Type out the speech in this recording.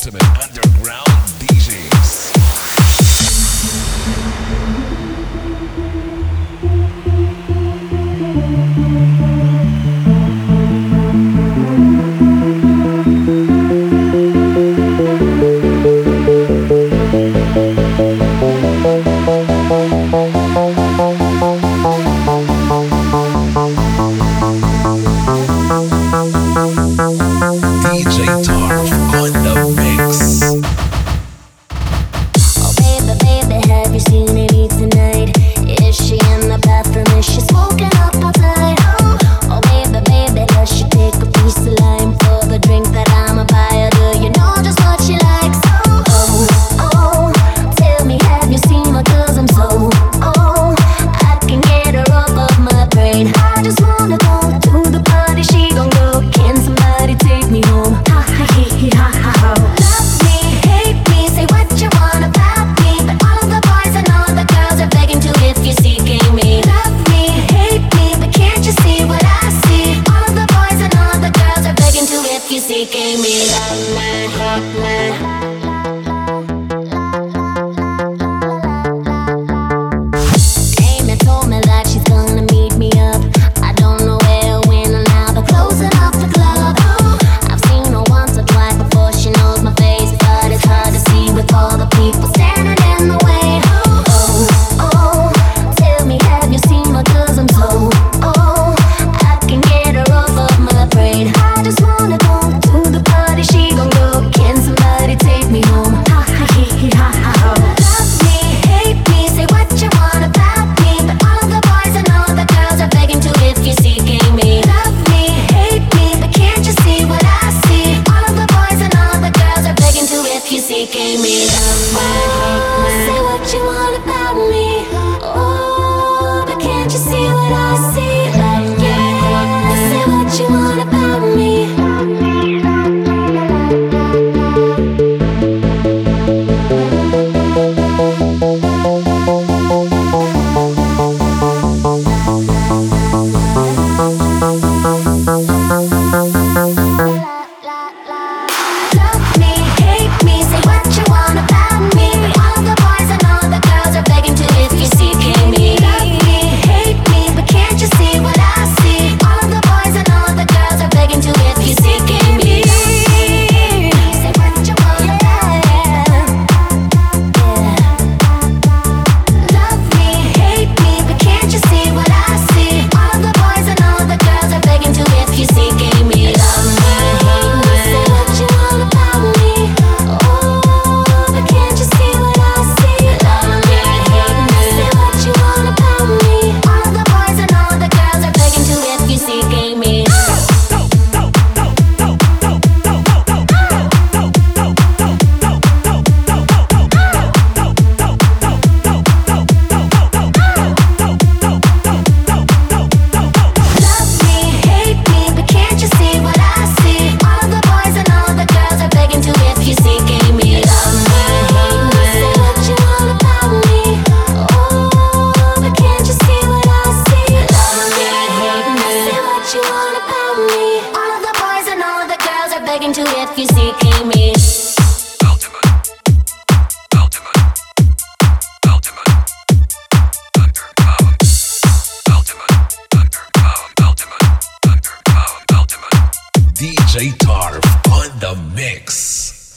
ultimate underground DJs. DJ Tarf on the mix. Oh baby, baby, have you seen Amy tonight? Is she in the bathroom? Is she smoking up outside? Oh baby, baby, does she take a piece of lime for the drink that I'ma buy her? Do you know just what she likes? Oh, tell me, have you seen her? 'Cause I'm so, I can get her off of my brain. I just wanna go to the party, she gon' go. Can somebody take me home? Ha ha he he ha ha ho. Love me, hate me, say what you want about me, but all of the boys and all the girls are begging to if you seeking me. Love me, hate me, but can't you see what I see? All of the boys and all the girls are begging to if you seeking me. Love me, hate me. Amy told me that she's gonna meet me up. I don't know where, when, or now. They're closing up the club. I've seen her once or twice before she knows my face, but it's hard to see with all the people standing in the way. Tell me, have you seen her? 'Cause I'm so, I can get her off of my brain. I just wanna go to the party, she gon' go. Can somebody take me home? Ha ha he he ha ha ho. Love me, hate me, say what you want about me, but all of the boys and all the girls are begging to if you're seeking me. Love me, hate me, but can't you see what I see? All of the boys and all the girls are begging to if you're seeking me. Love me, hate me. Say what you want about me. Oh, but can't you see what I see? Love me, hate me. Say what you want about me. Love me, hate me, say what you want about me. All of the boys and all the girls are begging to if you're seeking me. Love me, hate me, but can't you see what I see? All of the boys and all the girls are begging to if you're seeking me. Say what you want about Love me, hate me, but can't you see what I see? All of the boys and all the girls are begging to if you're seeking me. Love me, hate me, say what you want about me. Oh, but can't you see what I see? Love me, hate me, say what you want about me. All of the boys and all the girls are begging to if you're seeking me. Love me, hate me, but can't you see what I see? All of the boys and all the girls are begging to if you're seeking me. Love me, hate me, say what you want about me. Oh, but can't you see what I see? Love me, hate me, say what you want about me. All of the boys and all the girls are begging to if you're seeking me. DJ Tarf on the mix.